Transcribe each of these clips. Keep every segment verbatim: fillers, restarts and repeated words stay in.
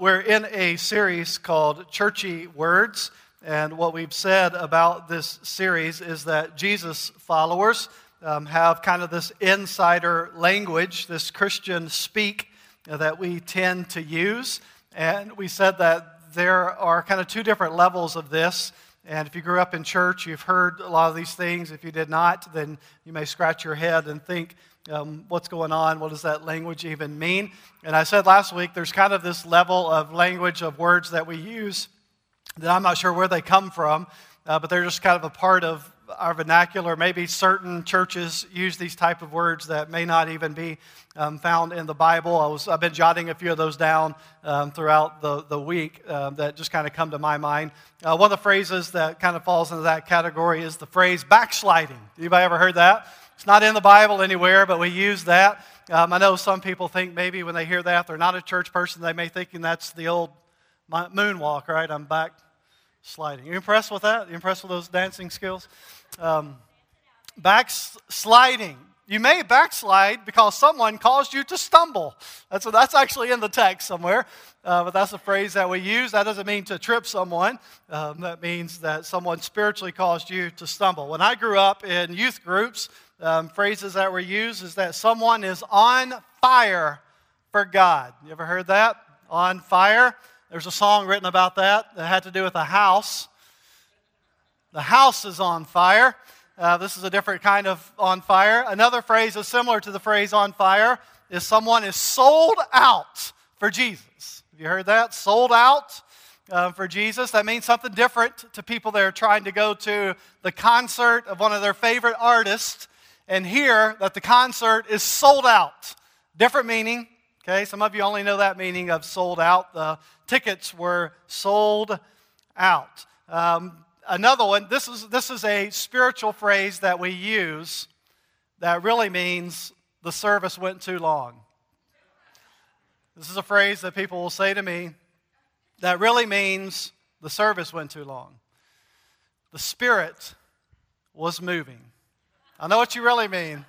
we're in a series called Churchy Words, and what we've said about this series is that Jesus followers um, have kind of this insider language, this Christian speak uh, that we tend to use, and we said that there are kind of two different levels of this. And if you grew up in church, you've heard a lot of these things. If you did not, then you may scratch your head and think, um, what's going on? What does that language even mean? And I said last week, there's kind of this level of language of words that we use that I'm not sure where they come from, uh, but they're just kind of a part of our vernacular. Maybe certain churches use these type of words that may not even be um, found in the Bible. I was, I've been jotting a few of those down um, throughout the, the week um, that just kind of come to my mind. Uh, one of the phrases that kind of falls into that category is the phrase backsliding. Anybody ever heard that? It's not in the Bible anywhere, but we use that. Um, I know some people think maybe when they hear that, they're not a church person, they may think that's the old moonwalk, right? I'm backsliding. You impressed with that? You impressed with those dancing skills? Um, backsliding. You may backslide because someone caused you to stumble. That's that's actually in the text somewhere, uh, but that's a phrase that we use. That doesn't mean to trip someone. Um, that means that someone spiritually caused you to stumble. When I grew up in youth groups, um, phrases that were used is that someone is on fire for God. You ever heard that? On fire? There's a song written about that that had to do with a house. The house is on fire. Uh, this is a different kind of on fire. Another phrase is similar to the phrase on fire is someone is sold out for Jesus. Have you heard that? Sold out uh, for Jesus. That means something different to people that are trying to go to the concert of one of their favorite artists and hear that the concert is sold out. Different meaning. Okay, some of you only know that meaning of sold out. The tickets were sold out. Um, Another one, this is this is a spiritual phrase that we use that really means the service went too long. This is a phrase that people will say to me that really means the service went too long. The Spirit was moving. I know what you really mean.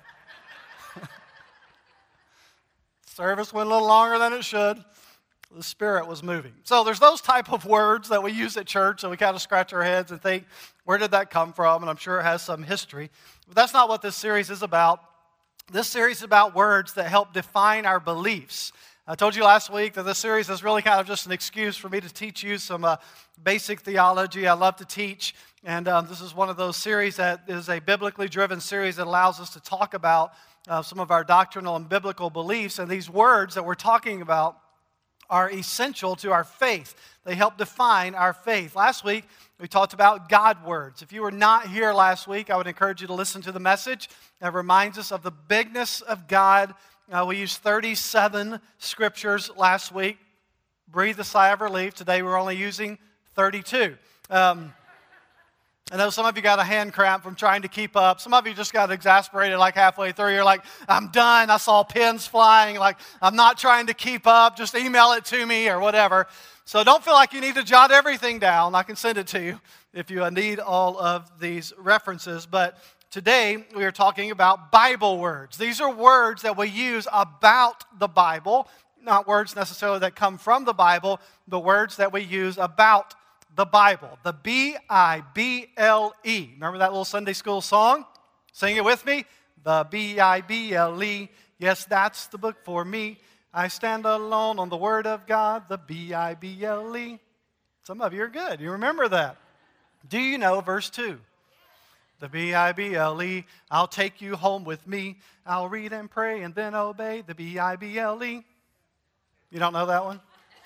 Service went a little longer than it should. The Spirit was moving. So there's those type of words that we use at church, so we kind of scratch our heads and think, where did that come from? And I'm sure it has some history. But that's not what this series is about. This series is about words that help define our beliefs. I told you last week that this series is really kind of just an excuse for me to teach you some uh, basic theology. I love to teach, and um, this is one of those series that is a biblically driven series that allows us to talk about uh, some of our doctrinal and biblical beliefs. And these words that we're talking about are essential to our faith. They help define our faith. Last week, we talked about God words. If you were not here last week, I would encourage you to listen to the message that reminds us of the bigness of God. Uh, we used thirty-seven scriptures last week. Breathe a sigh of relief. Today, we're only using thirty-two. Um, I know some of you got a hand cramp from trying to keep up. Some of you just got exasperated like halfway through. You're like, I'm done. I saw pins flying. Like, I'm not trying to keep up. Just email it to me or whatever. So don't feel like you need to jot everything down. I can send it to you if you need all of these references. But today, we are talking about Bible words. These are words that we use about the Bible. Not words necessarily that come from the Bible, but words that we use about the Bible, the B I B L E. Remember that little Sunday school song? Sing it with me. The B I B L E. Yes, that's the book for me. I stand alone on the Word of God, the B I B L E. Some of you are good. You remember that. Do you know verse two? The B I B L E. I'll take you home with me. I'll read and pray and then obey. The B I B L E. You don't know that one?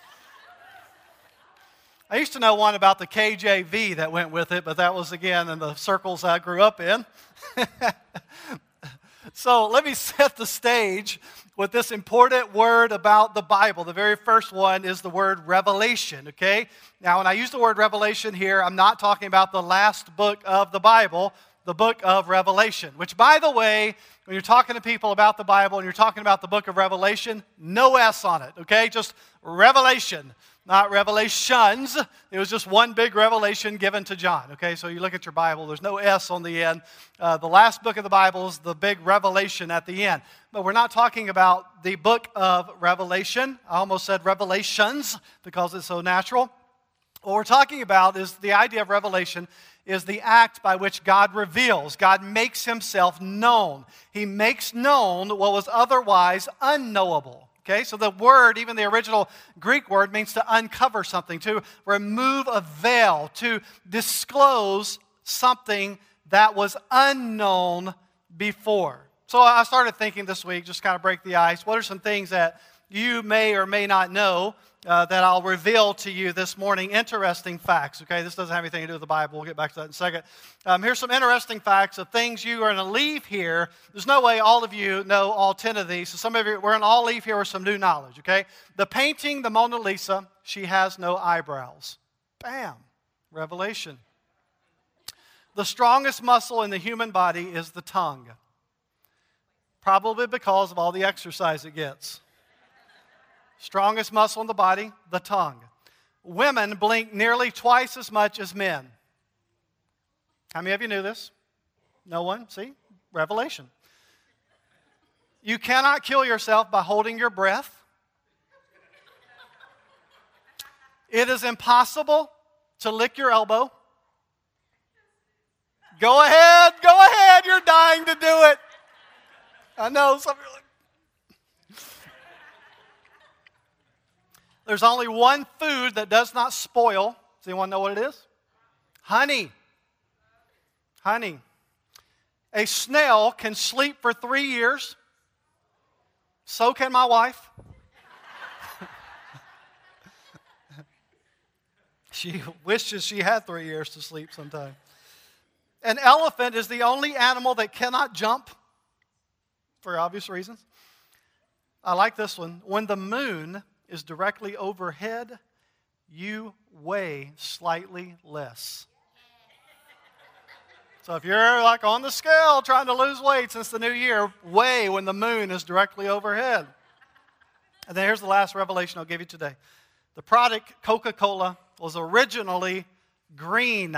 I used to know one about the K J V that went with it, but that was, again, in the circles I grew up in. So let me set the stage with this important word about the Bible. The very first one is the word revelation, okay? Now, when I use the word revelation here, I'm not talking about the last book of the Bible, the book of Revelation, which, by the way, when you're talking to people about the Bible and you're talking about the book of Revelation, no S on it, okay? Just Revelation. not revelations. It was just one big revelation given to John. Okay, so you look at your Bible, there's no S on the end. Uh, the last book of the Bible is the big revelation at the end. But we're not talking about the book of Revelation. I almost said revelations because it's so natural. What we're talking about is the idea of revelation is the act by which God reveals. God makes himself known. He makes known what was otherwise unknowable. Okay, so the word, even the original Greek word, means to uncover something, to remove a veil, to disclose something that was unknown before. So I started thinking this week, just kind of break the ice, what are some things that you may or may not know uh, that I'll reveal to you this morning? Interesting facts, okay? This doesn't have anything to do with the Bible. We'll get back to that in a second. Um, here's some interesting facts of things you are going to leave here. There's no way all of you know all ten of these, so some of you, we're going to all leave here with some new knowledge, okay? The painting, the Mona Lisa, she has no eyebrows. Bam, revelation. The strongest muscle in the human body is the tongue, probably because of all the exercise it gets. Strongest muscle in the body, the tongue. Women blink nearly twice as much as men. How many of you knew this? No one? See? Revelation. You cannot kill yourself by holding your breath. It is impossible to lick your elbow. Go ahead, go ahead, you're dying to do it. I know, some of you are like, there's only one food that does not spoil. Does anyone know what it is? Honey. Honey. A snail can sleep for three years. So can my wife. She wishes she had three years to sleep sometime. An elephant is the only animal that cannot jump, for obvious reasons. I like this one. When the moon is directly overhead, you weigh slightly less. So if you're like on the scale trying to lose weight since the new year, weigh when the moon is directly overhead. And then here's the last revelation I'll give you today. The product Coca-Cola was originally green.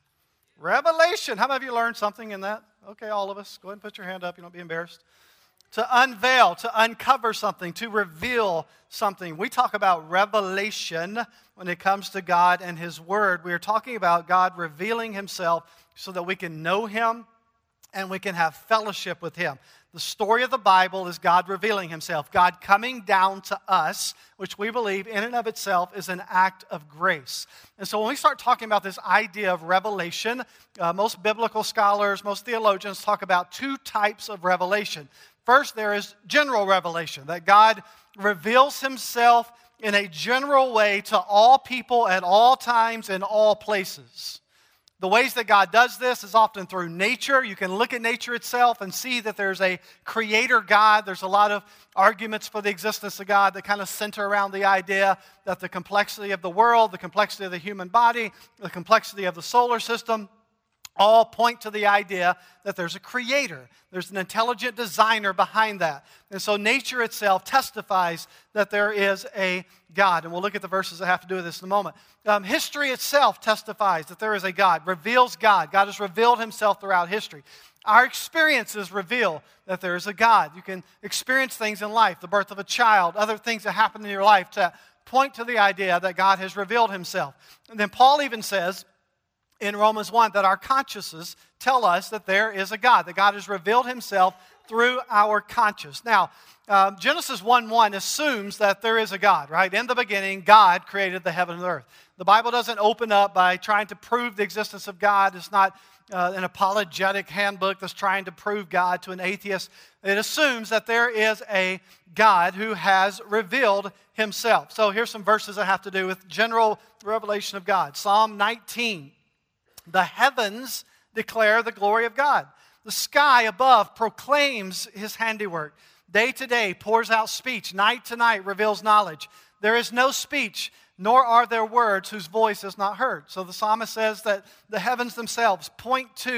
Revelation. How many of you learned something in that? Okay, all of us. Go ahead and put your hand up. You don't be embarrassed. To unveil, to uncover something, to reveal something. We talk about revelation when it comes to God and His Word. We are talking about God revealing Himself so that we can know Him and we can have fellowship with Him. The story of the Bible is God revealing Himself, God coming down to us, which we believe in and of itself is an act of grace. And so when we start talking about this idea of revelation, uh, most biblical scholars, most theologians talk about two types of revelation. First, there is general revelation, that God reveals Himself in a general way to all people at all times in all places. The ways that God does this is often through nature. You can look at nature itself and see that there's a creator God. There's a lot of arguments for the existence of God that kind of center around the idea that the complexity of the world, the complexity of the human body, the complexity of the solar system, all point to the idea that there's a creator. There's an intelligent designer behind that. And so nature itself testifies that there is a God. And we'll look at the verses that have to do with this in a moment. Um, history itself testifies that there is a God, reveals God. God has revealed Himself throughout history. Our experiences reveal that there is a God. You can experience things in life, the birth of a child, other things that happen in your life to point to the idea that God has revealed Himself. And then Paul even says in Romans one that our consciences tell us that there is a God, that God has revealed Himself through our conscience. Now, um, Genesis one one assumes that there is a God, right? In the beginning, God created the heaven and the earth. The Bible doesn't open up by trying to prove the existence of God. It's not uh, an apologetic handbook that's trying to prove God to an atheist. It assumes that there is a God who has revealed Himself. So here's some verses that have to do with general revelation of God. Psalm nineteen. The heavens declare the glory of God. The sky above proclaims His handiwork. Day to day pours out speech. Night to night reveals knowledge. There is no speech, nor are there words whose voice is not heard. So the psalmist says that the heavens themselves point to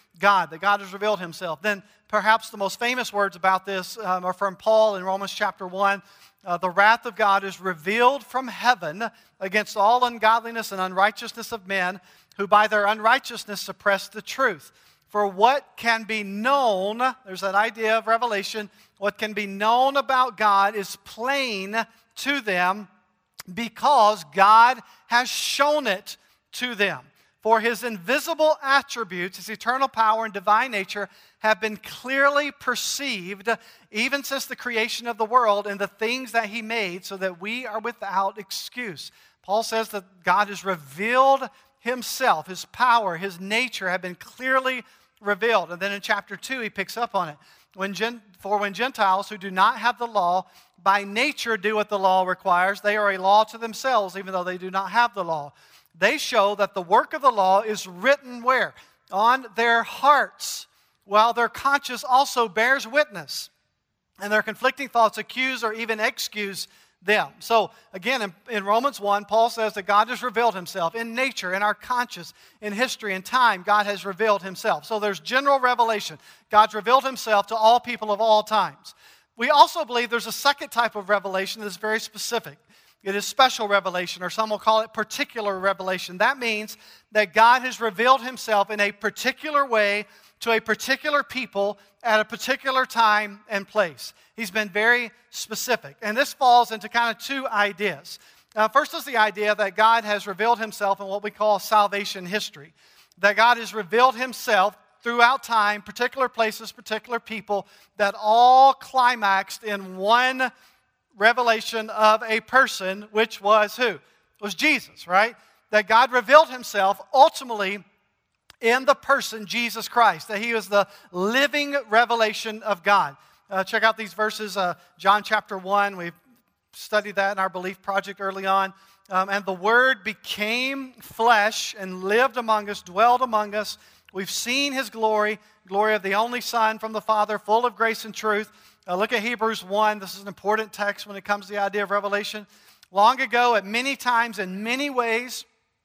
God, that God has revealed himself. Then perhaps the most famous words about this um, are from Paul in Romans chapter one. Uh, the wrath of God is revealed from heaven against all ungodliness and unrighteousness of men who by their unrighteousness suppress the truth. For what can be known, there's that idea of revelation, what can be known about God is plain to them because God has shown it to them. For his invisible attributes, his eternal power and divine nature, have been clearly perceived even since the creation of the world and the things that he made, so that we are without excuse. Paul says that God has revealed himself, his power, his nature have been clearly revealed. And then in chapter two, he picks up on it. When Gen- For when Gentiles who do not have the law by nature do what the law requires, they are a law to themselves, even though they do not have the law. They show that the work of the law is written where? On their hearts, while their conscience also bears witness, and their conflicting thoughts accuse or even excuse them. So again, in, in Romans one, Paul says that God has revealed himself in nature, in our conscience, in history, in time. God has revealed himself. So there's general revelation. God's revealed himself to all people of all times. We also believe there's a second type of revelation that's very specific. It is special revelation, or some will call it particular revelation. That means that God has revealed himself in a particular way to a particular people at a particular time and place. He's been very specific. And this falls into kind of two ideas. Uh, first is the idea that God has revealed himself in what we call salvation history. That God has revealed himself throughout time, particular places, particular people, that all climaxed in one revelation of a person, which was who? It was Jesus, right? That God revealed himself ultimately in the person Jesus Christ, that he was the living revelation of God. Uh, check out these verses, uh, John chapter one. We've studied that in our Belief Project early on. Um, and the Word became flesh and lived among us, dwelled among us. We've seen his glory, glory of the only Son from the Father, full of grace and truth. Uh, look at Hebrews one. This is an important text when it comes to the idea of revelation. Long ago, at many times, in many ways,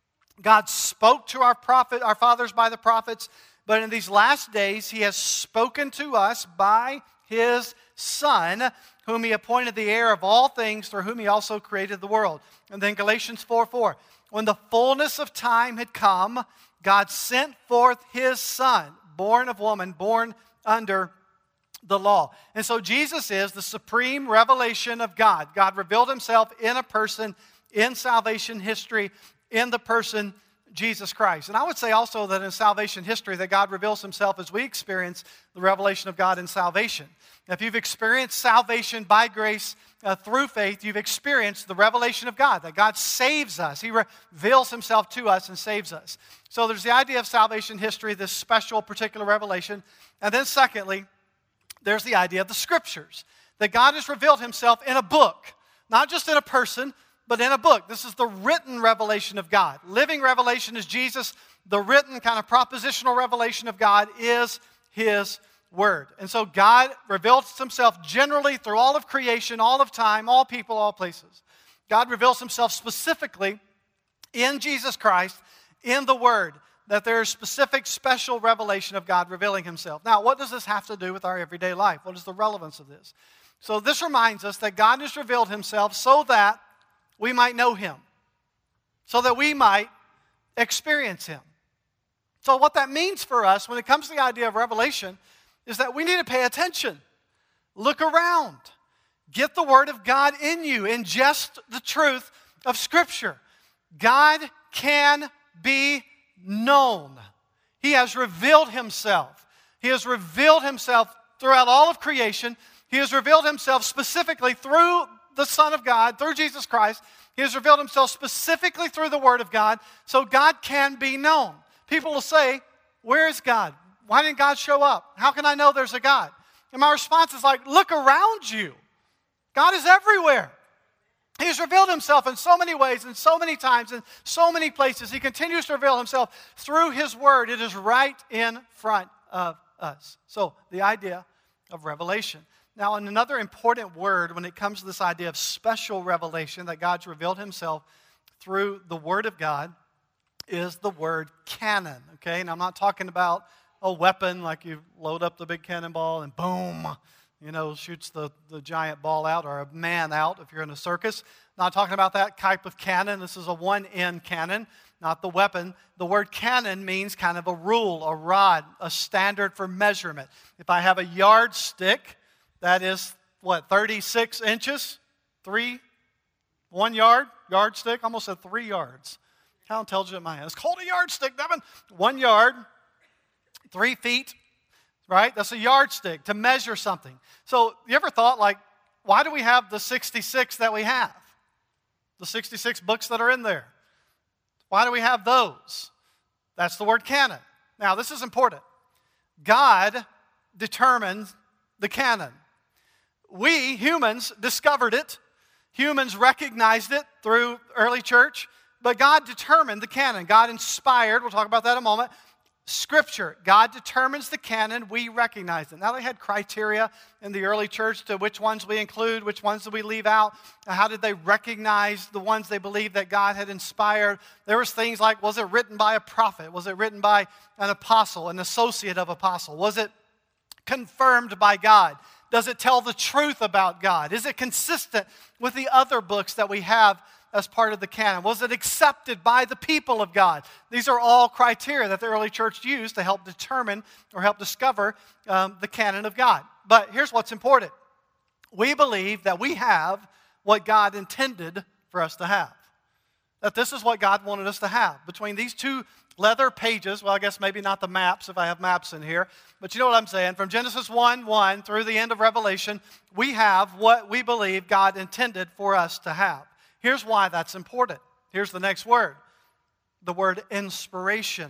God spoke to our prophet, our fathers by the prophets, but in these last days, he has spoken to us by his Son, whom he appointed the heir of all things, through whom he also created the world. And then Galatians four four. When the fullness of time had come, God sent forth his Son, born of woman, born under the law. And so Jesus is the supreme revelation of God. God revealed himself in a person, in salvation history, in the person Jesus Christ. And I would say also that in salvation history that God reveals himself as we experience the revelation of God in salvation. Now, if you've experienced salvation by grace uh, through faith, you've experienced the revelation of God, that God saves us. He reveals himself to us and saves us. So there's the idea of salvation history, this special particular revelation. And then secondly, there's the idea of the Scriptures, that God has revealed himself in a book, not just in a person, but in a book. This is the written revelation of God. Living revelation is Jesus. The written kind of propositional revelation of God is his Word. And so God reveals himself generally through all of creation, all of time, all people, all places. God reveals himself specifically in Jesus Christ, in the Word, that there is specific, special revelation of God revealing himself. Now, what does this have to do with our everyday life? What is the relevance of this? So this reminds us that God has revealed himself so that we might know him, so that we might experience him. So what that means for us when it comes to the idea of revelation is that we need to pay attention. Look around. Get the Word of God in you. Ingest the truth of Scripture. God can be known. He has revealed himself. He has revealed himself throughout all of creation. He has revealed himself specifically through the Son of God, through Jesus Christ. He has revealed himself specifically through the Word of God, so God can be known. People will say, where is God? Why didn't God show up? How can I know there's a God? And my response is like, look around you. God is everywhere. He has revealed himself in so many ways, and so many times, in so many places. He continues to reveal himself through his Word. It is right in front of us. So, the idea of revelation. Now, another important word when it comes to this idea of special revelation, that God's revealed himself through the Word of God, is the word canon. Okay, and I'm not talking about a weapon, like you load up the big cannonball and boom, you know, shoots the, the giant ball out, or a man out if you're in a circus. Not talking about that type of cannon. This is a one-end cannon, not the weapon. The word cannon means kind of a rule, a rod, a standard for measurement. If I have a yardstick, that is, what, thirty-six inches? Three? One yard? Yardstick? Almost said three yards. How intelligent am I? It's called a yardstick, Devin. One yard, three feet, right? That's a yardstick to measure something. So you ever thought, like, why do we have the sixty-six that we have? The sixty-six books that are in there. Why do we have those? That's the word canon. Now, this is important. God determined the canon. We, humans, discovered it. Humans recognized it through early church. But God determined the canon. God inspired, we'll talk about that in a moment, Scripture. God determines the canon. We recognize it. Now, they had criteria in the early church to which ones we include, which ones do we leave out. How did they recognize the ones they believed that God had inspired? There was things like, was it written by a prophet? Was it written by an apostle, an associate of apostle? Was it confirmed by God? Does it tell the truth about God? Is it consistent with the other books that we have as part of the canon? Was it accepted by the people of God? These are all criteria that the early church used to help determine or help discover um, the canon of God. But here's what's important. We believe that we have what God intended for us to have. That this is what God wanted us to have. Between these two leather pages, well, I guess maybe not the maps if I have maps in here, but you know what I'm saying. From Genesis one one through the end of Revelation, we have what we believe God intended for us to have. Here's why that's important. Here's the next word, the word inspiration.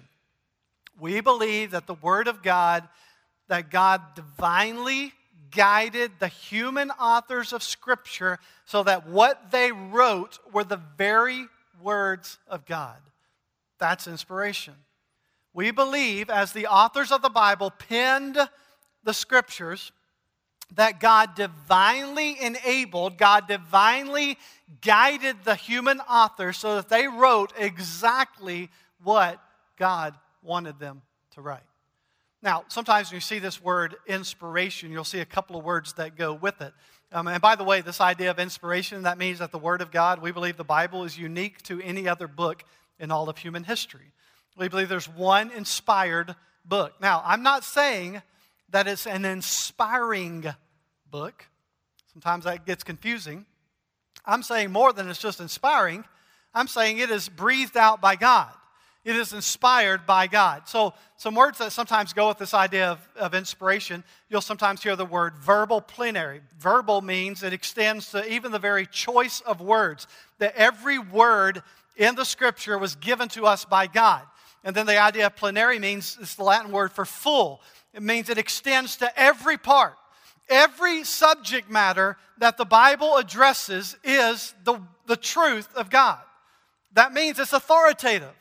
We believe that the Word of God, that God divinely guided the human authors of Scripture so that what they wrote were the very words of God. That's inspiration. We believe, as the authors of the Bible penned the Scriptures, that God divinely enabled, God divinely guided the human authors so that they wrote exactly what God wanted them to write. Now, sometimes when you see this word inspiration, you'll see a couple of words that go with it. Um, and by the way, this idea of inspiration, that means that the Word of God, we believe the Bible is unique to any other book in all of human history. We believe there's one inspired book. Now, I'm not saying that it's an inspiring book. Sometimes that gets confusing. I'm saying more than it's just inspiring. I'm saying it is breathed out by God. It is inspired by God. So some words that sometimes go with this idea of, of inspiration, you'll sometimes hear the word verbal plenary. Verbal means it extends to even the very choice of words. That every word in the Scripture was given to us by God. And then the idea of plenary means, it's the Latin word for full. It means it extends to every part. Every subject matter that the Bible addresses is the, the truth of God. That means it's authoritative.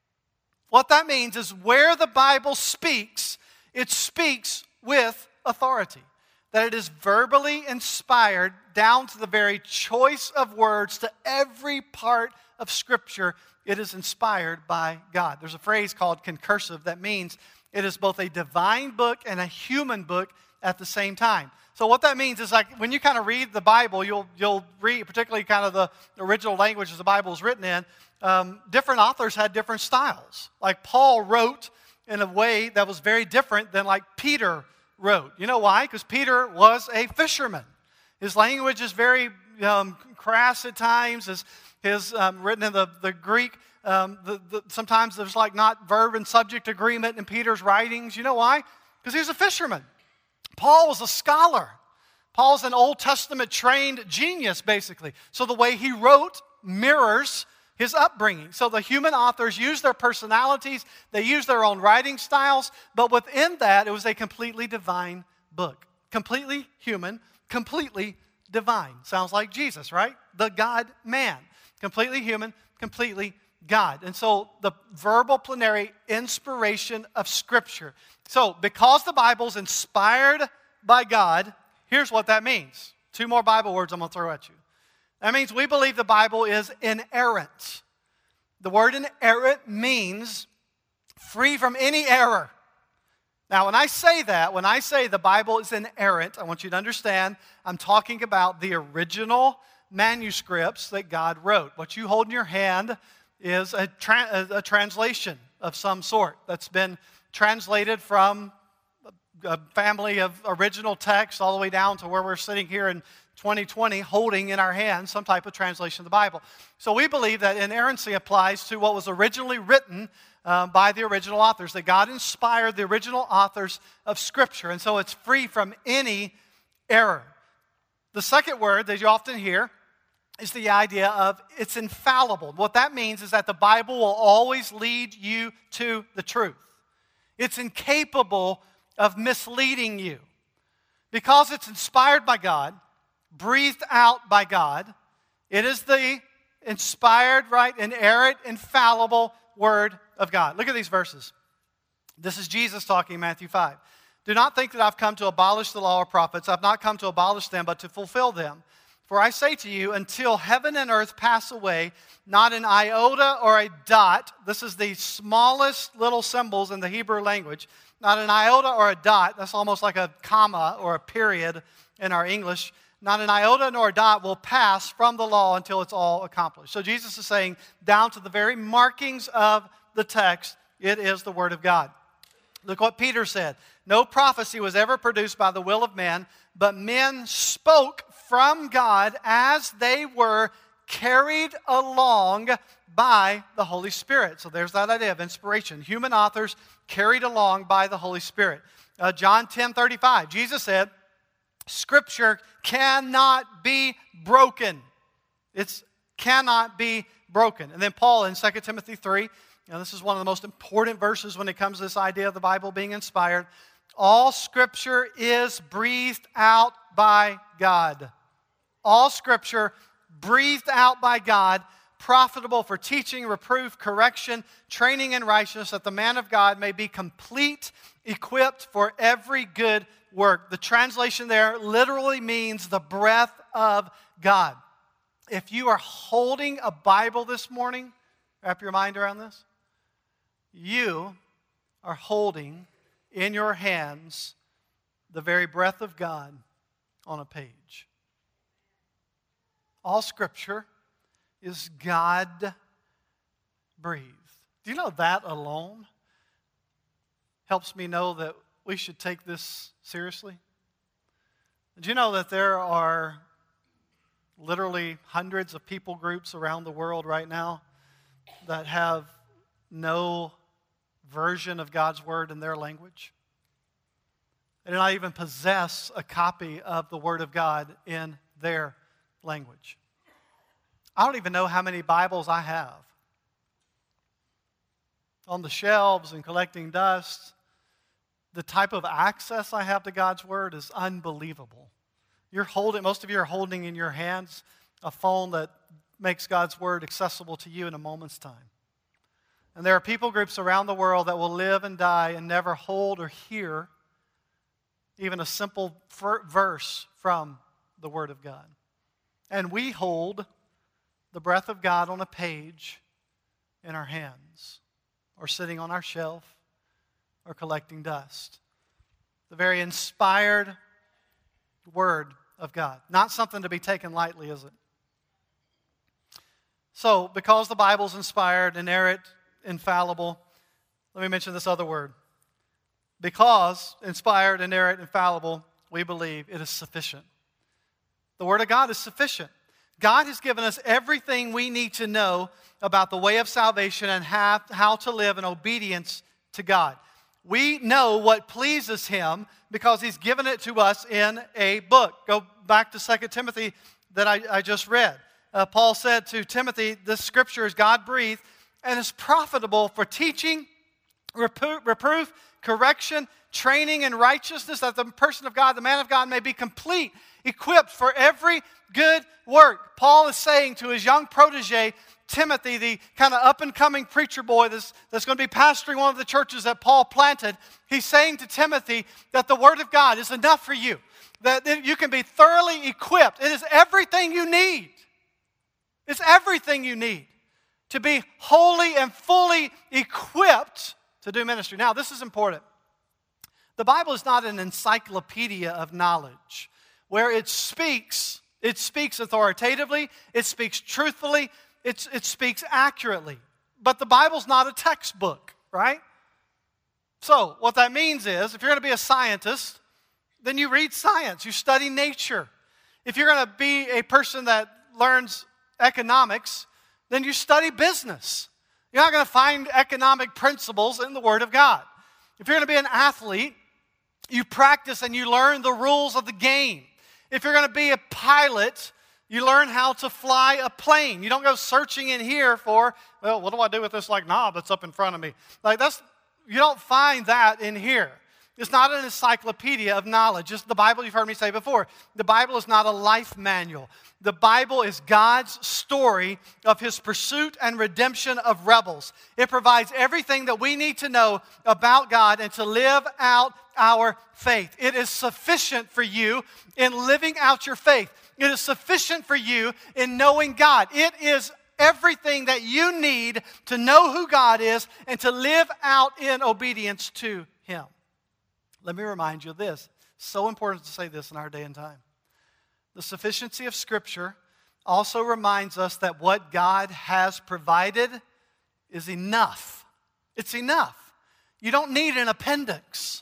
What that means is where the Bible speaks, it speaks with authority. That it is verbally inspired down to the very choice of words to every part of Scripture. It is inspired by God. There's a phrase called concursive that means it is both a divine book and a human book at the same time. So what that means is, like, when you kind of read the Bible, you'll you'll read, particularly kind of the original languages the Bible is written in, um, different authors had different styles. Like Paul wrote in a way that was very different than like Peter wrote. You know why? Because Peter was a fisherman. His language is very um, crass at times. His, his um, written in the, the Greek, um, the, the, sometimes there's like not verb and subject agreement in Peter's writings. You know why? Because he was a fisherman. Paul was a scholar. Paul's an Old Testament trained genius, basically. So the way he wrote mirrors his upbringing. So the human authors used their personalities, they used their own writing styles, but within that, it was a completely divine book. Completely human, completely divine. Sounds like Jesus, right? The God-man. Completely human, completely God. And so the verbal plenary inspiration of Scripture. So because the Bible's inspired by God, here's what that means. Two more Bible words I'm going to throw at you. That means we believe the Bible is inerrant. The word inerrant means free from any error. Now, when I say that, when I say the Bible is inerrant, I want you to understand I'm talking about the original manuscripts that God wrote. What you hold in your hand is a, tra- a translation of some sort that's been translated from a family of original texts all the way down to where we're sitting here in twenty twenty holding in our hands some type of translation of the Bible. So we believe that inerrancy applies to what was originally written um, by the original authors, that God inspired the original authors of Scripture, and so it's free from any error. The second word that you often hear is the idea of it's infallible. What that means is that the Bible will always lead you to the truth. It's incapable of misleading you. Because it's inspired by God, breathed out by God, it is the inspired, right, inerrant, infallible Word of God. Look at these verses. This is Jesus talking in Matthew five. Do not think that I've come to abolish the law or prophets. I've not come to abolish them, but to fulfill them. For I say to you, until heaven and earth pass away, not an iota or a dot, this is the smallest little symbols in the Hebrew language, not an iota or a dot, that's almost like a comma or a period in our English, not an iota nor a dot will pass from the law until it's all accomplished. So Jesus is saying, down to the very markings of the text, it is the Word of God. Look what Peter said. No prophecy was ever produced by the will of man, but men spoke from God as they were carried along by the Holy Spirit. So there's that idea of inspiration. Human authors carried along by the Holy Spirit. Uh, John ten thirty-five, Jesus said, Scripture cannot be broken. It cannot be broken. And then Paul in Second Timothy three, now this is one of the most important verses when it comes to this idea of the Bible being inspired. All Scripture is breathed out by God. All Scripture breathed out by God, profitable for teaching, reproof, correction, training in righteousness, that the man of God may be complete, equipped for every good work. The translation there literally means the breath of God. If you are holding a Bible this morning, wrap your mind around this, you are holding in your hands the very breath of God on a page. All Scripture is God-breathed. Do you know that alone helps me know that we should take this seriously? Do you know that there are literally hundreds of people groups around the world right now that have no version of God's Word in their language? They do not even possess a copy of the Word of God in their language. I don't even know how many Bibles I have. On the shelves and collecting dust, the type of access I have to God's Word is unbelievable. You're holding, most of you are holding in your hands a phone that makes God's Word accessible to you in a moment's time. And there are people groups around the world that will live and die and never hold or hear even a simple verse from the Word of God. And we hold the breath of God on a page in our hands, or sitting on our shelf, or collecting dust. The very inspired Word of God. Not something to be taken lightly, is it? So, because the Bible's inspired, inerrant, infallible, let me mention this other word. Because inspired, inerrant, infallible, we believe it is sufficient. The Word of God is sufficient. God has given us everything we need to know about the way of salvation and how, how to live in obedience to God. We know what pleases Him because He's given it to us in a book. Go back to Second Timothy that I, I just read. Uh, Paul said to Timothy, this Scripture is God-breathed and is profitable for teaching, reproof, reproof, correction, training in righteousness, that the person of God, the man of God, may be complete, equipped for every good work. Paul is saying to his young protege, Timothy, the kind of up-and-coming preacher boy that's, that's going to be pastoring one of the churches that Paul planted, he's saying to Timothy that the Word of God is enough for you, that you can be thoroughly equipped. It is everything you need. It's everything you need to be wholly and fully equipped to do ministry. Now, this is important. The Bible is not an encyclopedia of knowledge where it speaks, it speaks authoritatively, it speaks truthfully, it, it speaks accurately. But the Bible's not a textbook, right? So what that means is if you're going to be a scientist, then you read science, you study nature. If you're going to be a person that learns economics, then you study business. You're not going to find economic principles in the Word of God. If you're going to be an athlete, you practice and you learn the rules of the game. If you're going to be a pilot, you learn how to fly a plane. You don't go searching in here for, well, what do I do with this like knob that's up in front of me? Like that's, you don't find that in here. It's not an encyclopedia of knowledge. It's the Bible, you've heard me say before. The Bible is not a life manual. The Bible is God's story of His pursuit and redemption of rebels. It provides everything that we need to know about God and to live out our faith. It is sufficient for you in living out your faith. It is sufficient for you in knowing God. It is everything that you need to know who God is and to live out in obedience to Him. Let me remind you of this. So important to say this in our day and time. The sufficiency of Scripture also reminds us that what God has provided is enough. It's enough. You don't need an appendix.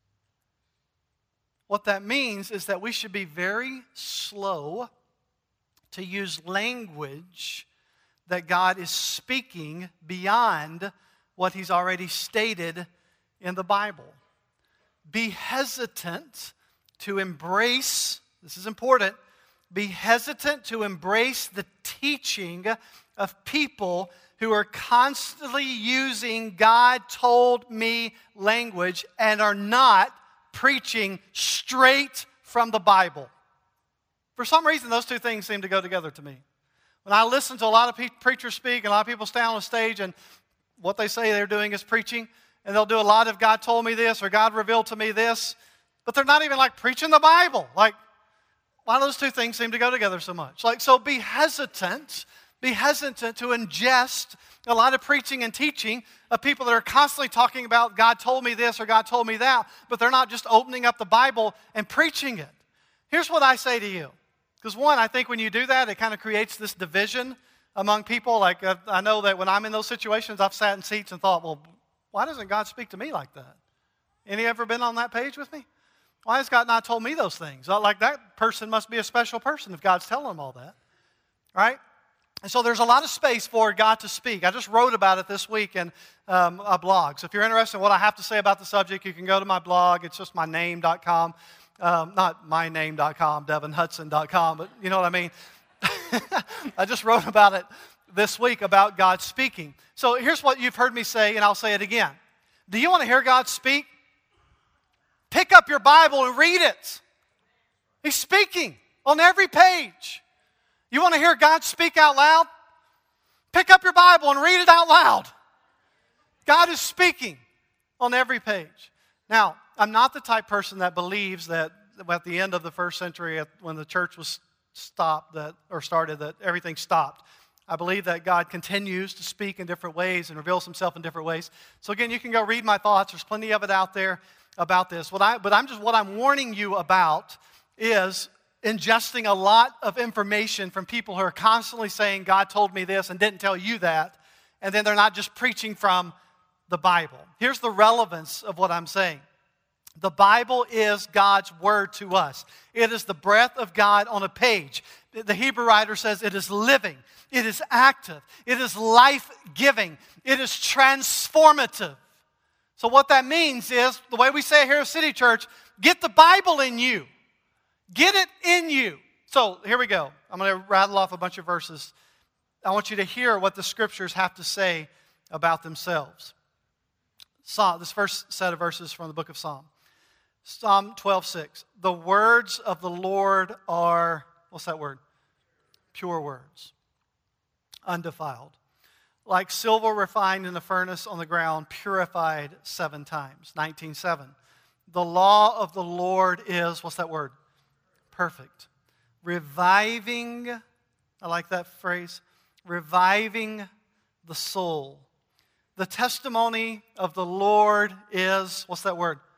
What that means is that we should be very slow to use language that God is speaking beyond what He's already stated in the Bible. Be hesitant to embrace, this is important, be hesitant to embrace the teaching of people who are constantly using God told me language and are not preaching straight from the Bible. For some reason, those two things seem to go together to me. When I listen to a lot of pe- preachers speak and a lot of people stand on a stage and what they say they're doing is preaching, and they'll do a lot of God told me this or God revealed to me this, but they're not even like preaching the Bible. Like, why do those two things seem to go together so much? Like, so be hesitant, be hesitant to ingest a lot of preaching and teaching of people that are constantly talking about God told me this or God told me that, but they're not just opening up the Bible and preaching it. Here's what I say to you. Because one, I think when you do that, it kind of creates this division among people. Like, uh, I know that when I'm in those situations, I've sat in seats and thought, well, why doesn't God speak to me like that? Any ever been on that page with me? Why has God not told me those things? Like, that person must be a special person if God's telling them all that. Right? And so there's a lot of space for God to speak. I just wrote about it this week in um, a blog. So if you're interested in what I have to say about the subject, you can go to my blog. It's just my name dot com. Um, not my name dot com, devin hudson dot com, but you know what I mean. I just wrote about it this week about God speaking. So here's what you've heard me say, and I'll say it again. Do you want to hear God speak? Pick up your Bible and read it. He's speaking on every page. You want to hear God speak out loud? Pick up your Bible and read it out loud. God is speaking on every page. Now, I'm not the type of person that believes that at the end of the first century, when the church was stopped, that or started, that everything stopped. I believe that God continues to speak in different ways and reveals Himself in different ways. So again, you can go read my thoughts. There's plenty of it out there about this. What I, but I'm just what I'm warning you about is ingesting a lot of information from people who are constantly saying, God told me this and didn't tell you that, and then they're not just preaching from the Bible. Here's the relevance of what I'm saying. The Bible is God's word to us. It is the breath of God on a page. The Hebrew writer says it is living, it is active, it is life-giving, it is transformative. So what that means is, the way we say it here at City Church, get the Bible in you. Get it in you. So here we go. I'm going to rattle off a bunch of verses. I want you to hear what the Scriptures have to say about themselves. Psalm, this first set of verses from the book of Psalm. Psalm twelve six. The words of the Lord are, what's that word? Pure words. Undefiled. Like silver refined in the furnace on the ground, purified seven times. nineteen seven. The law of the Lord is, what's that word? Perfect. Reviving, I like that phrase, reviving the soul. The testimony of the Lord is, what's that word?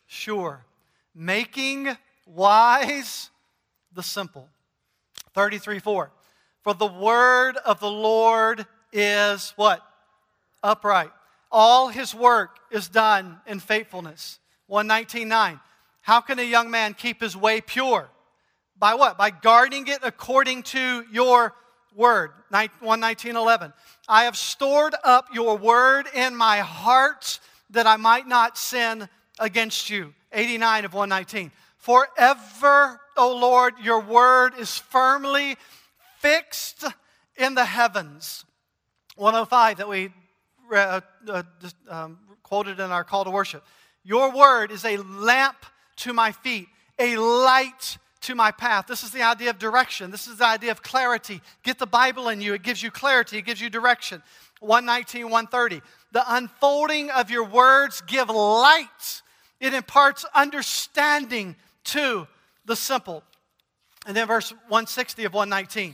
sure, making wise the simple. thirty-three four. For the word of the Lord is what? Upright. All his work is done in faithfulness. one nineteen nine. How can a young man keep his way pure? By what? By guarding it according to your word. one nineteen eleven. I have stored up your word in my heart that I might not sin against you. eighty-nine of one nineteen. Forever, O Lord, your word is firmly fixed in the heavens. one oh five that we uh, uh, um, quoted in our call to worship. Your word is a lamp to my feet, a light to my path. This is the idea of direction. This is the idea of clarity. Get the Bible in you. It gives you clarity. It gives you direction. one nineteen, one thirty. The unfolding of your words give light. It imparts understanding to the simple. And then verse one sixty of one nineteen.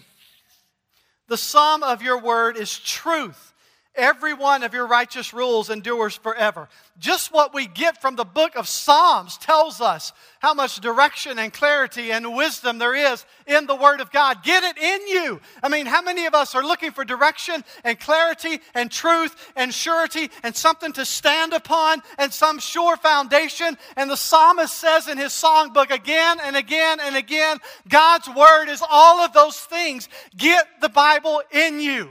The sum of your word is truth. Every one of your righteous rules endures forever. Just what we get from the book of Psalms tells us how much direction and clarity and wisdom there is in the Word of God. Get it in you. I mean, how many of us are looking for direction and clarity and truth and surety and something to stand upon and some sure foundation? And the psalmist says in his songbook again and again and again, God's Word is all of those things. Get the Bible in you.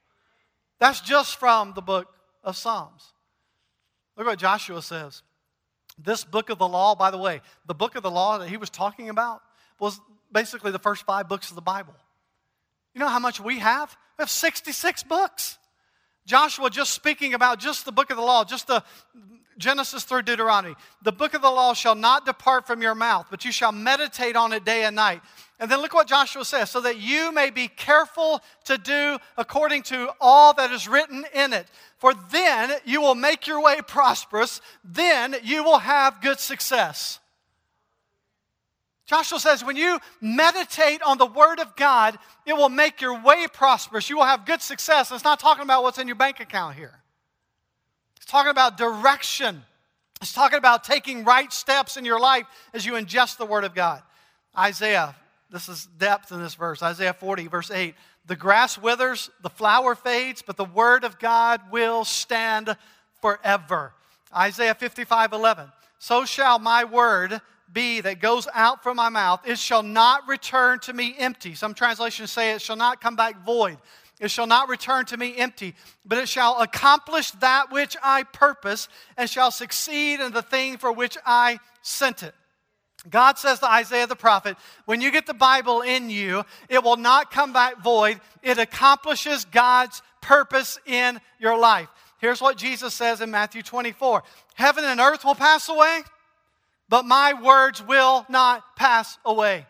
That's just from the book of Psalms. Look what Joshua says. This book of the law, by the way, the book of the law that he was talking about was basically the first five books of the Bible. You know how much we have? We have sixty-six books. Joshua just speaking about just the book of the law, just the Genesis through Deuteronomy. The book of the law shall not depart from your mouth, but you shall meditate on it day and night. And then look what Joshua says, so that you may be careful to do according to all that is written in it. For then you will make your way prosperous, then you will have good success. Joshua says when you meditate on the Word of God, it will make your way prosperous. You will have good success. And it's not talking about what's in your bank account here. It's talking about direction. It's talking about taking right steps in your life as you ingest the Word of God. Isaiah, this is depth in this verse. Isaiah forty, verse eight. The grass withers, the flower fades, but the Word of God will stand forever. Isaiah fifty-five, eleven. So shall my word be that goes out from my mouth. It shall not return to me empty. Some translations say it shall not come back void. It shall not return to me empty, but it shall accomplish that which I purpose and shall succeed in the thing for which I sent it. God says to Isaiah the prophet, when you get the Bible in you, it will not come back void. It accomplishes God's purpose in your life. Here's what Jesus says in Matthew twenty-four. Heaven and earth will pass away, but my words will not pass away.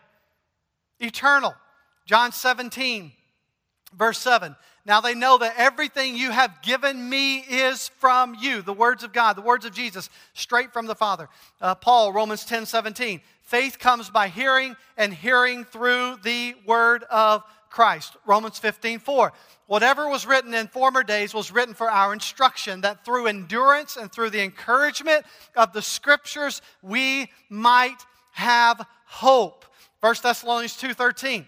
Eternal. John seventeen, verse seven. Now they know that everything you have given me is from you. The words of God, the words of Jesus, straight from the Father. Uh, Paul, Romans ten, seventeen. Faith comes by hearing, and hearing through the word of Christ. Romans fifteen, four. Whatever was written in former days was written for our instruction, that through endurance and through the encouragement of the Scriptures we might have hope. First Thessalonians two, thirteen.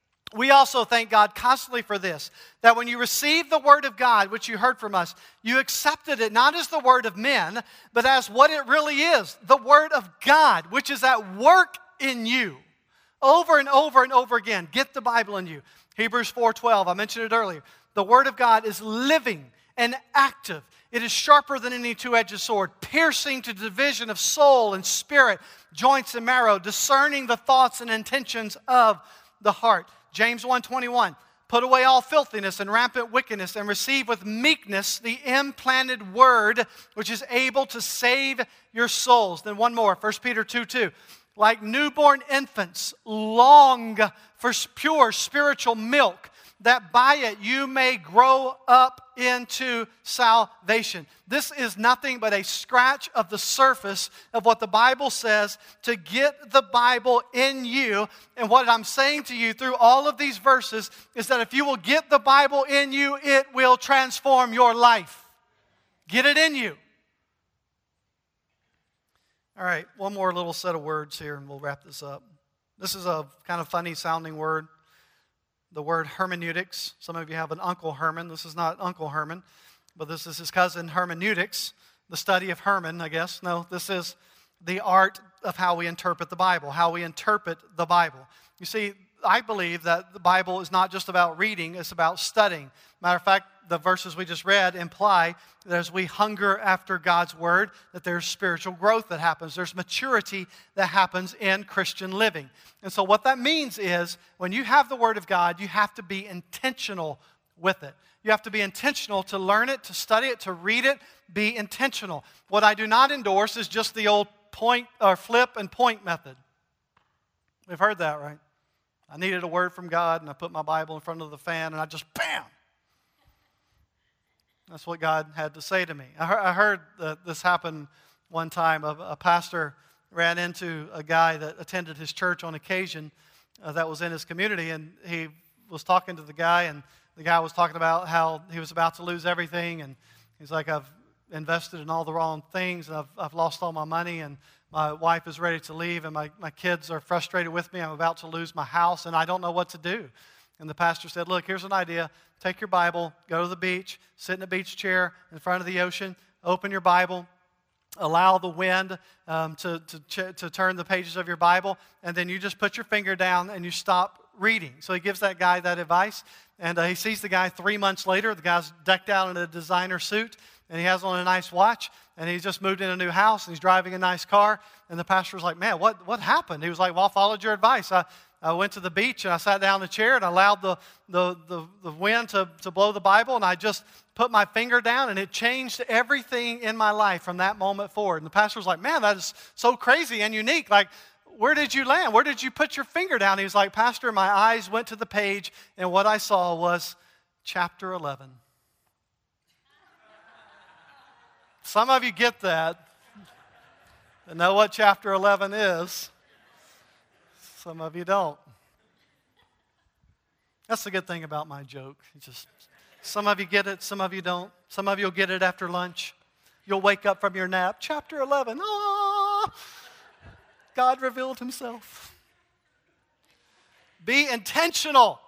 We also thank God constantly for this, that when you received the word of God, which you heard from us, you accepted it not as the word of men, but as what it really is, the word of God, which is at work in you. Over and over and over again, get the Bible in you. Hebrews four twelve, I mentioned it earlier. The word of God is living and active. It is sharper than any two-edged sword, piercing to the division of soul and spirit, joints and marrow, discerning the thoughts and intentions of the heart. James one twenty-one, put away all filthiness and rampant wickedness and receive with meekness the implanted word which is able to save your souls. Then one more, First Peter two two. Like newborn infants, long for pure spiritual milk, that by it you may grow up into salvation. This is nothing but a scratch of the surface of what the Bible says to get the Bible in you. And what I'm saying to you through all of these verses is that if you will get the Bible in you, it will transform your life. Get it in you. All right, one more little set of words here and we'll wrap this up. This is a kind of funny sounding word, the word hermeneutics. Some of you have an Uncle Herman. This is not Uncle Herman, but this is his cousin hermeneutics, the study of Herman, I guess. No, this is the art of how we interpret the Bible, how we interpret the Bible. You see, I believe that the Bible is not just about reading, it's about studying. Matter of fact, the verses we just read imply that as we hunger after God's Word, that there's spiritual growth that happens. There's maturity that happens in Christian living. And so what that means is when you have the Word of God, you have to be intentional with it. You have to be intentional to learn it, to study it, to read it. Be intentional. What I do not endorse is just the old point or flip and point method. We've heard that, right? I needed a word from God, and I put my Bible in front of the fan, and I just, bam! That's what God had to say to me. I heard, I heard that this happen one time. A, a pastor ran into a guy that attended his church on occasion uh, that was in his community, and he was talking to the guy, and the guy was talking about how he was about to lose everything, and he's like, I've invested in all the wrong things, and I've, I've lost all my money, and my wife is ready to leave, and my, my kids are frustrated with me. I'm about to lose my house, and I don't know what to do. And the pastor said, look, here's an idea. Take your Bible, go to the beach, sit in a beach chair in front of the ocean, open your Bible, allow the wind um, to, to, ch- to turn the pages of your Bible, and then you just put your finger down and you stop reading. So he gives that guy that advice, and uh, he sees the guy three months later. The guy's decked out in a designer suit, and he has on a nice watch, and he's just moved in a new house, and he's driving a nice car. And the pastor was like, man, what, what happened? He was like, well, I followed your advice. I, I went to the beach, and I sat down in the chair, and I allowed the, the, the, the wind to, to blow the Bible, and I just put my finger down, and it changed everything in my life from that moment forward. And the pastor was like, man, that is so crazy and unique. Like, where did you land? Where did you put your finger down? He was like, pastor, my eyes went to the page, and what I saw was chapter eleven. Some of you get that and know what chapter eleven is. Some of you don't. That's the good thing about my joke. It's just some of you get it, some of you don't. Some of you will get it after lunch. You'll wake up from your nap. Chapter eleven. Ah, God revealed himself. Be intentional.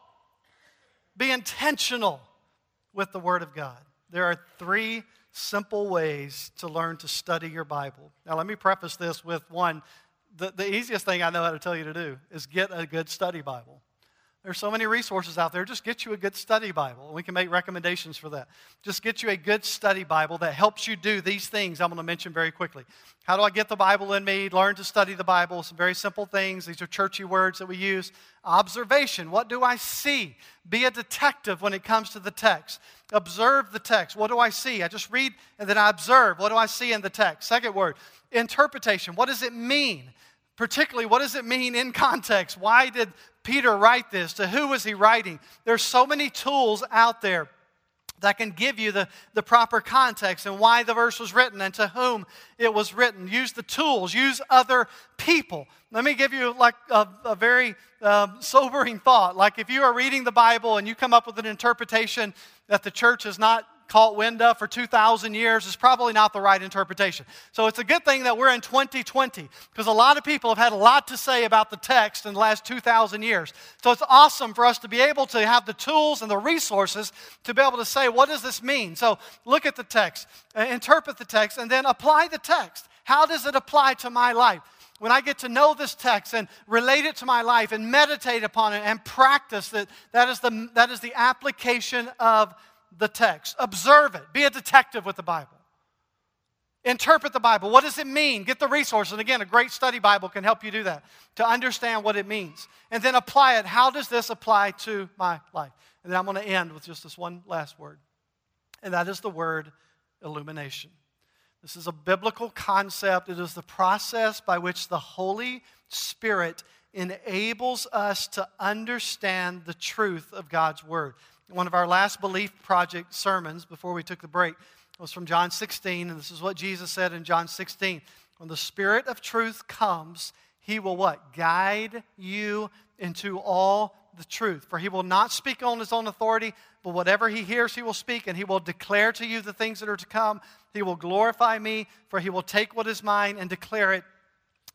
Be intentional with the Word of God. There are three simple ways to learn to study your Bible. Now, let me preface this with one. The, the easiest thing I know how to tell you to do is get a good study Bible. There's so many resources out there. Just get you a good study Bible. We can make recommendations for that. Just get you a good study Bible that helps you do these things I'm going to mention very quickly. How do I get the Bible in me? Learn to study the Bible. Some very simple things. These are churchy words that we use. Observation. What do I see? Be a detective when it comes to the text. Observe the text. What do I see? I just read and then I observe. What do I see in the text? Second word, interpretation. What does it mean? Particularly, what does it mean in context? Why did Peter write this? To who was he writing? There's so many tools out there that can give you the, the proper context and why the verse was written and to whom it was written. Use the tools. Use other people. Let me give you like a, a very uh, sobering thought. Like if you are reading the Bible and you come up with an interpretation that the church has not caught wind of for two thousand years, is probably not the right interpretation. So it's a good thing that we're in twenty twenty because a lot of people have had a lot to say about the text in the last two thousand years. So it's awesome for us to be able to have the tools and the resources to be able to say, what does this mean? So look at the text, uh, interpret the text, and then apply the text. How does it apply to my life? When I get to know this text and relate it to my life and meditate upon it and practice it, that is the, that is the application of the text. Observe it. Be a detective with the Bible. Interpret the Bible. What does it mean? Get the resources. And again, a great study Bible can help you do that, to understand what it means. And then apply it. How does this apply to my life? And then I'm going to end with just this one last word. And that is the word illumination. This is a biblical concept. It is the process by which the Holy Spirit enables us to understand the truth of God's Word. One of our last Belief Project sermons before we took the break was from John sixteen, and this is what Jesus said in John sixteen. When the Spirit of truth comes, He will what? Guide you into all the truth. For He will not speak on His own authority, but whatever He hears, He will speak, and He will declare to you the things that are to come. He will glorify me, for He will take what is mine and declare it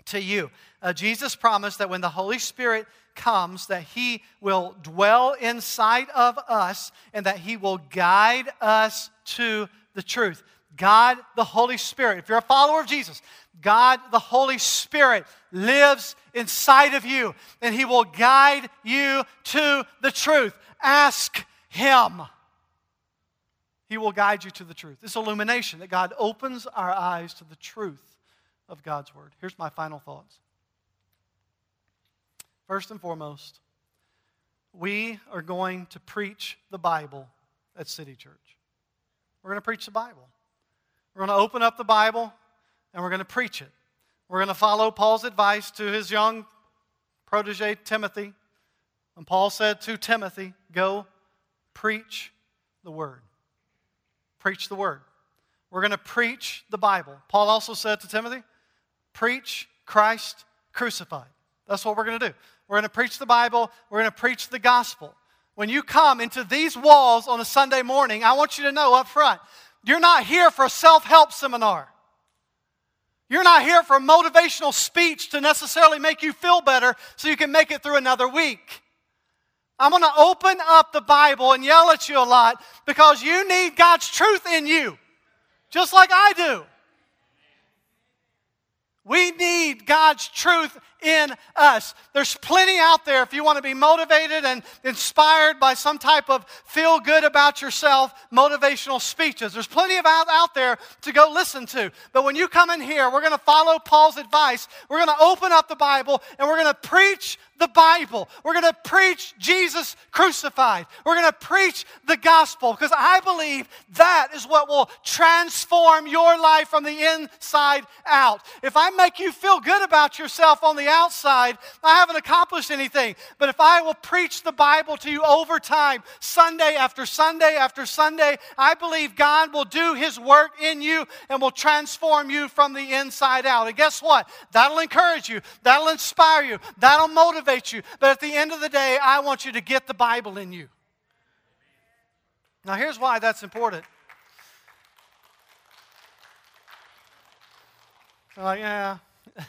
to you. Uh, Jesus promised that when the Holy Spirit comes, that He will dwell inside of us and that He will guide us to the truth. God, the Holy Spirit. If you're a follower of Jesus, God, the Holy Spirit, lives inside of you, and He will guide you to the truth. Ask Him. He will guide you to the truth. This illumination that God opens our eyes to the truth of God's Word. Here's my final thoughts. First and foremost, we are going to preach the Bible at City Church. We're going to preach the Bible. We're going to open up the Bible and we're going to preach it. We're going to follow Paul's advice to his young protege, Timothy. And Paul said to Timothy, go preach the Word. Preach the Word. We're going to preach the Bible. Paul also said to Timothy, preach Christ crucified. That's what we're going to do. We're going to preach the Bible. We're going to preach the gospel. When you come into these walls on a Sunday morning, I want you to know up front, you're not here for a self-help seminar. You're not here for a motivational speech to necessarily make you feel better so you can make it through another week. I'm going to open up the Bible and yell at you a lot because you need God's truth in you, just like I do. We need God's truth in us. There's plenty out there if you want to be motivated and inspired by some type of feel good about yourself motivational speeches. There's plenty of out, out there to go listen to. But when you come in here, we're going to follow Paul's advice. We're going to open up the Bible and we're going to preach the Bible. We're going to preach Jesus crucified. We're going to preach the gospel because I believe that is what will transform your life from the inside out. If I make you feel good about yourself on the outside, I haven't accomplished anything. But if I will preach the Bible to you over time, Sunday after Sunday after Sunday, I believe God will do His work in you and will transform you from the inside out. And guess what? That'll encourage you. That'll inspire you. That'll motivate you. But at the end of the day, I want you to get the Bible in you. Now, here's why that's important. Like, yeah.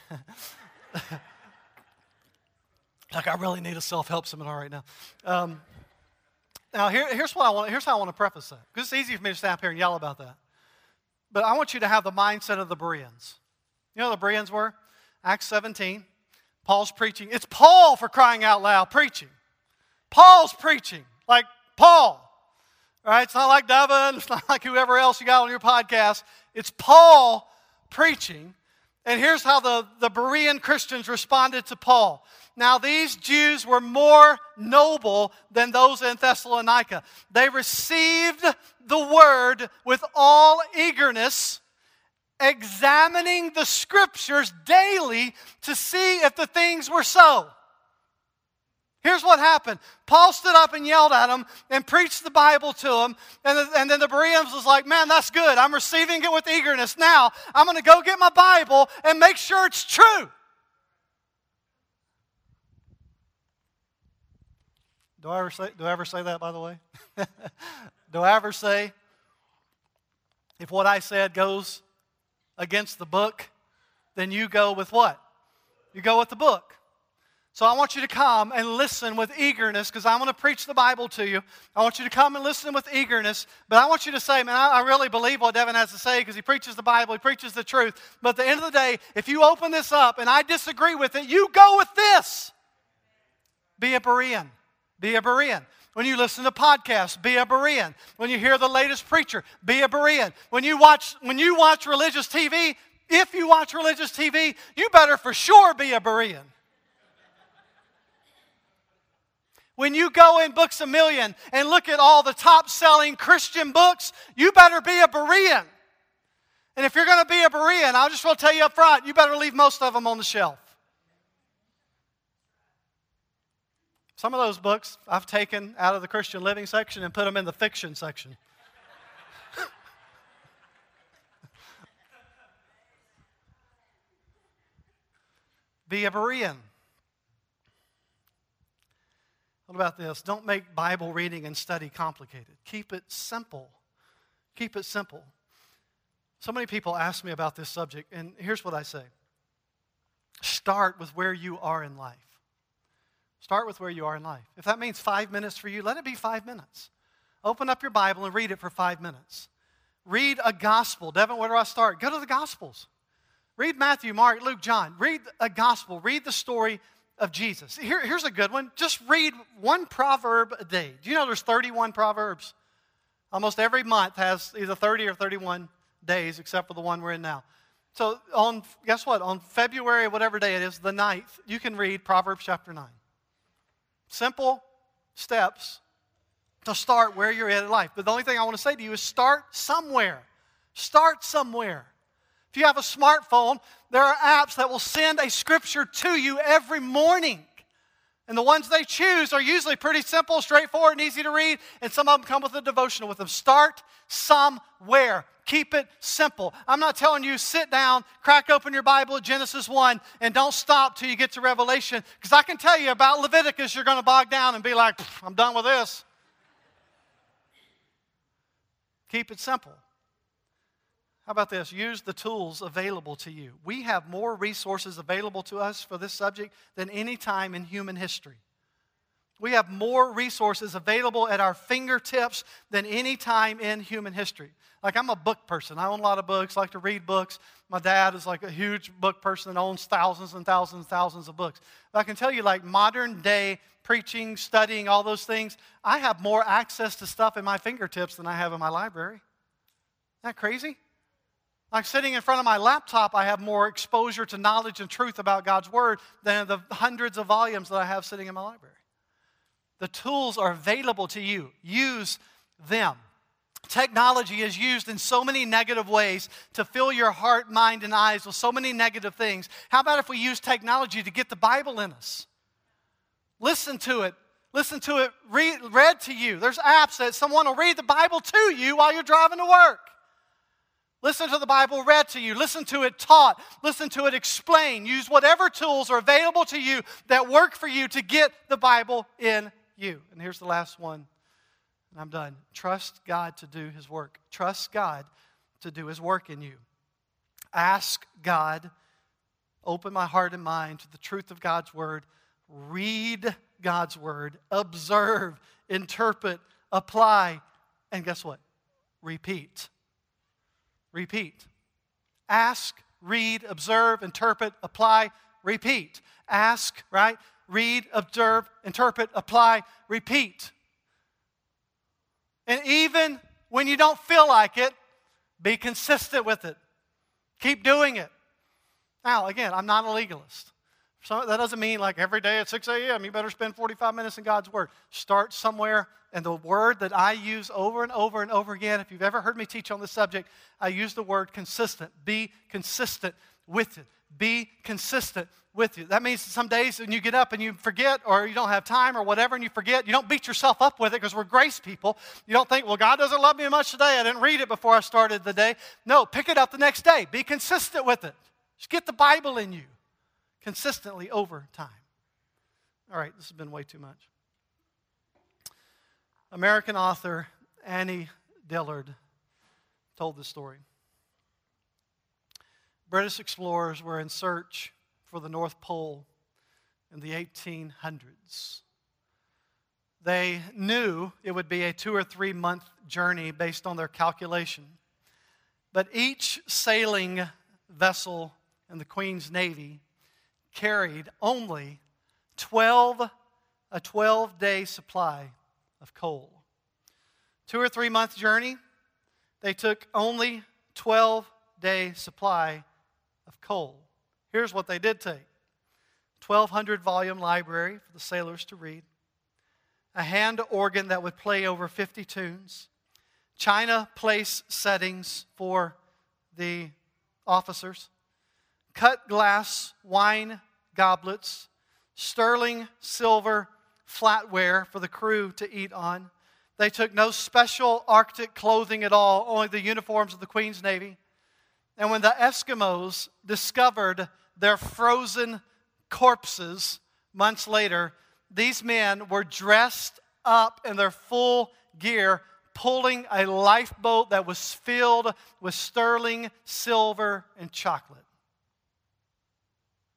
Like, I really need a self-help seminar right now. Um, now, here, here's what I want. Here's how I want to preface that. Because it's easy for me to stand up here and yell about that. But I want you to have the mindset of the Bereans. You know what the Bereans were? Acts seventeen. Paul's preaching. It's Paul, for crying out loud, preaching. Paul's preaching. Like Paul. All right? It's not like Devin. It's not like whoever else you got on your podcast. It's Paul preaching. And here's how the, the Berean Christians responded to Paul. Now, these Jews were more noble than those in Thessalonica. They received the word with all eagerness, examining the scriptures daily to see if the things were so. Here's what happened. Paul stood up and yelled at them and preached the Bible to them. And, the, and then the Bereans was like, man, that's good. I'm receiving it with eagerness. Now, I'm going to go get my Bible and make sure it's true. Do I ever say, do I ever say that, by the way? Do I ever say, if what I said goes against the book, then you go with what? You go with the book. So I want you to come and listen with eagerness because I'm going to preach the Bible to you. I want you to come and listen with eagerness. But I want you to say, man, I, I really believe what Devin has to say because he preaches the Bible, he preaches the truth. But at the end of the day, if you open this up and I disagree with it, you go with this. Be a Berean. Be a Berean. When you listen to podcasts, be a Berean. When you hear the latest preacher, be a Berean. When you watch, when you watch religious T V, if you watch religious T V, you better for sure be a Berean. When you go in Books A Million and look at all the top-selling Christian books, you better be a Berean. And if you're going to be a Berean, I just want to tell you up front, you better leave most of them on the shelf. Some of those books I've taken out of the Christian Living section and put them in the fiction section. Be a Berean. What about this? Don't make Bible reading and study complicated. Keep it simple. Keep it simple. So many people ask me about this subject, and here's what I say. start with where you are in life. Start with where you are in life. If that means five minutes for you, let it be five minutes. Open up your Bible and read it for five minutes. Read a gospel. Devin, where do I start? Go to the Gospels. Read Matthew, Mark, Luke, John. Read a gospel. Read the story of Jesus. Here, here's a good one. Just read one proverb a day. Do you know there's thirty-one proverbs? Almost every month has either thirty or thirty-one days, except for the one we're in now. So on, guess what? On February, whatever day it is, the ninth, you can read Proverbs chapter nine. Simple steps to start where you're at in life. But the only thing I want to say to you is start somewhere. Start somewhere. If you have a smartphone, there are apps that will send a scripture to you every morning. And the ones they choose are usually pretty simple, straightforward, and easy to read. And some of them come with a devotional with them. Start somewhere. Keep it simple. I'm not telling you sit down, crack open your Bible at Genesis one, and don't stop till you get to Revelation. Because I can tell you about Leviticus, you're going to bog down and be like, I'm done with this. Keep it simple. How about this? Use the tools available to you. We have more resources available to us for this subject than any time in human history. We have more resources available at our fingertips than any time in human history. Like, I'm a book person. I own a lot of books, like to read books. My dad is like a huge book person and owns thousands and thousands and thousands of books. But I can tell you, like modern day preaching, studying, all those things, I have more access to stuff in my fingertips than I have in my library. Isn't that crazy? Like sitting in front of my laptop, I have more exposure to knowledge and truth about God's Word than the hundreds of volumes that I have sitting in my library. The tools are available to you. Use them. Technology is used in so many negative ways to fill your heart, mind, and eyes with so many negative things. How about if we use technology to get the Bible in us? Listen to it. Listen to it read, read to you. There's apps that someone will read the Bible to you while you're driving to work. Listen to the Bible read to you. Listen to it taught. Listen to it explained. Use whatever tools are available to you that work for you to get the Bible in you. And here's the last one, and I'm done. Trust God to do His work. Trust God to do His work in you. Ask God, open my heart and mind to the truth of God's Word. Read God's Word. Observe, interpret, apply, and guess what? Repeat. Repeat. Ask, read, observe, interpret, apply, repeat. Ask, right? Read, observe, interpret, apply, repeat. And even when you don't feel like it, be consistent with it. Keep doing it. Now, again, I'm not a legalist. So that doesn't mean like every day at six a.m. you better spend forty-five minutes in God's Word. Start somewhere. And the word that I use over and over and over again, if you've ever heard me teach on this subject, I use the word consistent. Be consistent with it. Be consistent with it. That means some days when you get up and you forget or you don't have time or whatever and you forget, you don't beat yourself up with it because we're grace people. You don't think, well, God doesn't love me much today. I didn't read it before I started the day. No, pick it up the next day. Be consistent with it. Just get the Bible in you consistently over time. All right, this has been way too much. American author Annie Dillard told this story. British explorers were in search for the North Pole in the eighteen hundreds. They knew it would be a two or three month journey based on their calculation. But each sailing vessel in the Queen's Navy carried only twelve, a twelve-day supply of coal. Two or three month journey, they took only twelve-day supply of coal. Here's what they did take. twelve hundred volume library for the sailors to read. A hand organ that would play over fifty tunes. China place settings for the officers. Cut glass wine goblets. Sterling silver flatware for the crew to eat on. They took no special Arctic clothing at all, only the uniforms of the Queen's Navy. And when the Eskimos discovered their frozen corpses months later, these men were dressed up in their full gear, pulling a lifeboat that was filled with sterling silver and chocolate.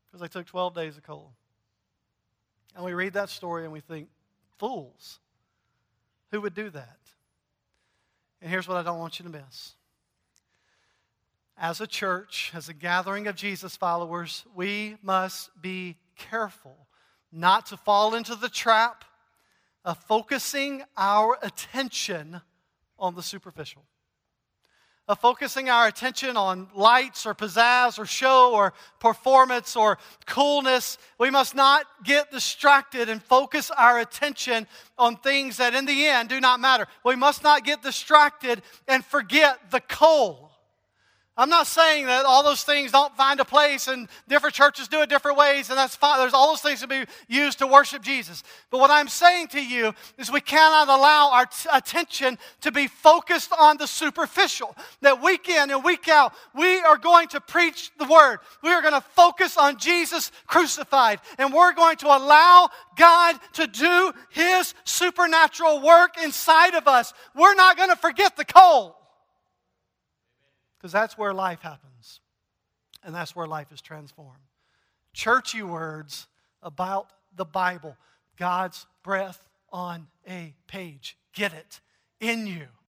because they took twelve days of coal. And we read that story and we think, fools, who would do that? And here's what I don't want you to miss. As a church, as a gathering of Jesus followers, we must be careful not to fall into the trap of focusing our attention on the superficial. Of focusing our attention on lights or pizzazz or show or performance or coolness. We must not get distracted and focus our attention on things that in the end do not matter. We must not get distracted and forget the coal. I'm not saying that all those things don't find a place and different churches do it different ways and that's fine. There's all those things to be used to worship Jesus. But what I'm saying to you is we cannot allow our t- attention to be focused on the superficial. That week in and week out, we are going to preach the word. We are going to focus on Jesus crucified. And we're going to allow God to do His supernatural work inside of us. We're not going to forget the coal. Because that's where life happens. And that's where life is transformed. Churchy words about the Bible. God's breath on a page. Get it in you.